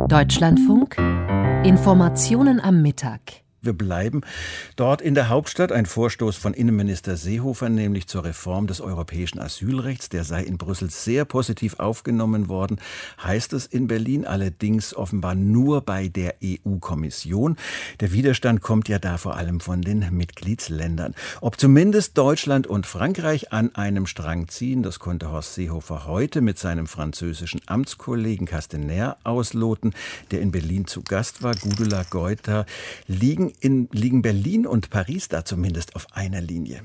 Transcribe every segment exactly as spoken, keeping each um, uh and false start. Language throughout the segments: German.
Deutschlandfunk Informationen am Mittag. Wir bleiben dort in der Hauptstadt. Ein Vorstoß von Innenminister Seehofer, nämlich zur Reform des europäischen Asylrechts. Der sei in Brüssel sehr positiv aufgenommen worden, heißt es in Berlin. Allerdings offenbar nur bei der E U-Kommission. Der Widerstand kommt ja da vor allem von den Mitgliedsländern. Ob zumindest Deutschland und Frankreich an einem Strang ziehen, das konnte Horst Seehofer heute mit seinem französischen Amtskollegen Castaner ausloten, der in Berlin zu Gast war. Gudula Geuter, liegen In, liegen Berlin und Paris da zumindest auf einer Linie?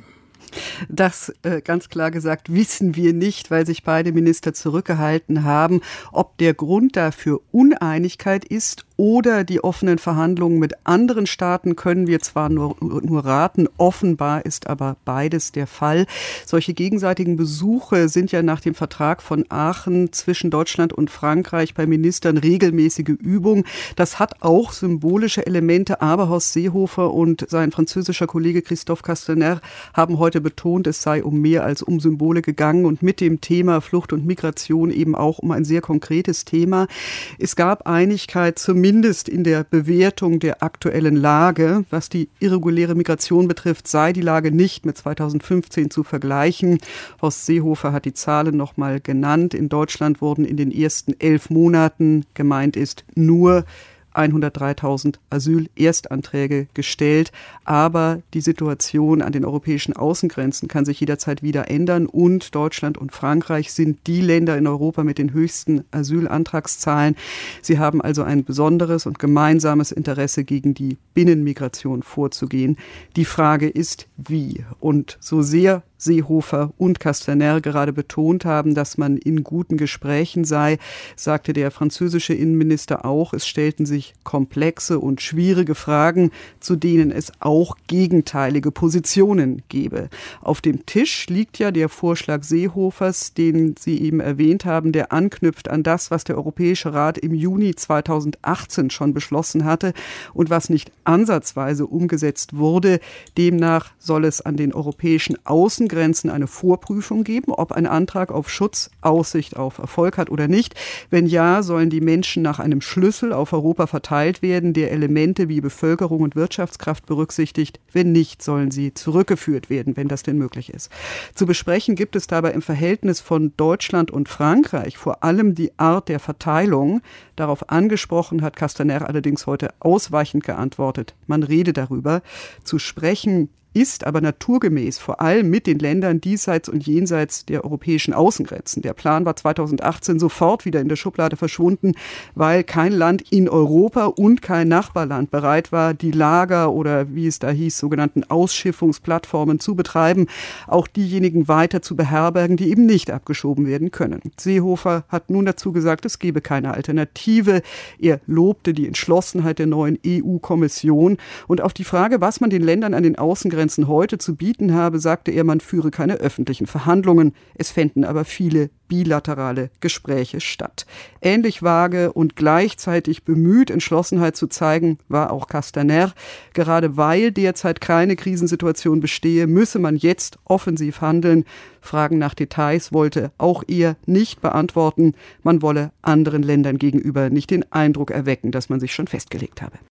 Das, äh, ganz klar gesagt, wissen wir nicht, weil sich beide Minister zurückgehalten haben. Ob der Grund dafür Uneinigkeit ist oder die offenen Verhandlungen mit anderen Staaten, können wir zwar nur, nur raten, offenbar ist aber beides der Fall. Solche gegenseitigen Besuche sind ja nach dem Vertrag von Aachen zwischen Deutschland und Frankreich bei Ministern regelmäßige Übung. Das hat auch symbolische Elemente, aber Horst Seehofer und sein französischer Kollege Christophe Castaner haben heute betont, es sei um mehr als um Symbole gegangen und mit dem Thema Flucht und Migration eben auch um ein sehr konkretes Thema. Es gab Einigkeit zumindest in der Bewertung der aktuellen Lage. Was die irreguläre Migration betrifft, sei die Lage nicht mit zweitausendfünfzehn zu vergleichen. Horst Seehofer hat die Zahlen noch mal genannt. In Deutschland wurden in den ersten elf Monaten, gemeint ist nur hundertdreitausend Asyl-Erstanträge gestellt. Aber die Situation an den europäischen Außengrenzen kann sich jederzeit wieder ändern. Und Deutschland und Frankreich sind die Länder in Europa mit den höchsten Asylantragszahlen. Sie haben also ein besonderes und gemeinsames Interesse, gegen die Binnenmigration vorzugehen. Die Frage ist, wie? Und so sehr Seehofer und Castaner gerade betont haben, dass man in guten Gesprächen sei, sagte der französische Innenminister auch, es stellten sich komplexe und schwierige Fragen, zu denen es auch gegenteilige Positionen gebe. Auf dem Tisch liegt ja der Vorschlag Seehofers, den Sie eben erwähnt haben, der anknüpft an das, was der Europäische Rat im Juni zweitausendachtzehn schon beschlossen hatte und was nicht ansatzweise umgesetzt wurde. Demnach soll es an den europäischen Außengrenzen Grenzen eine Vorprüfung geben, ob ein Antrag auf Schutz Aussicht auf Erfolg hat oder nicht. Wenn ja, sollen die Menschen nach einem Schlüssel auf Europa verteilt werden, der Elemente wie Bevölkerung und Wirtschaftskraft berücksichtigt. Wenn nicht, sollen sie zurückgeführt werden, wenn das denn möglich ist. Zu besprechen gibt es dabei im Verhältnis von Deutschland und Frankreich vor allem die Art der Verteilung. Darauf angesprochen hat Castaner allerdings heute ausweichend geantwortet. Man rede darüber. Zu sprechen ist aber naturgemäß vor allem mit den Ländern diesseits und jenseits der europäischen Außengrenzen. Der Plan war zweitausendachtzehn sofort wieder in der Schublade verschwunden, weil kein Land in Europa und kein Nachbarland bereit war, die Lager oder wie es da hieß, sogenannten Ausschiffungsplattformen zu betreiben, auch diejenigen weiter zu beherbergen, die eben nicht abgeschoben werden können. Seehofer hat nun dazu gesagt, es gebe keine Alternative. Er lobte die Entschlossenheit der neuen E U-Kommission und auf die Frage, was man den Ländern an den Außengrenzen heute zu bieten habe, sagte er, man führe keine öffentlichen Verhandlungen. Es fänden aber viele bilaterale Gespräche statt. Ähnlich vage und gleichzeitig bemüht, Entschlossenheit zu zeigen, war auch Castaner. Gerade weil derzeit keine Krisensituation bestehe, müsse man jetzt offensiv handeln. Fragen nach Details wollte auch er nicht beantworten. Man wolle anderen Ländern gegenüber nicht den Eindruck erwecken, dass man sich schon festgelegt habe.